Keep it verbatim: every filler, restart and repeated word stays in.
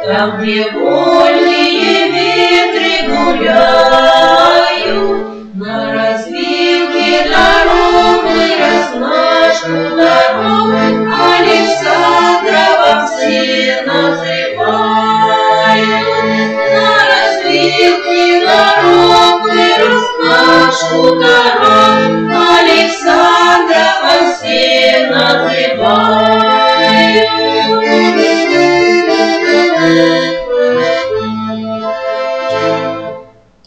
Там, где вольные ветры гуляют, на развилке дорог мы размашку дорог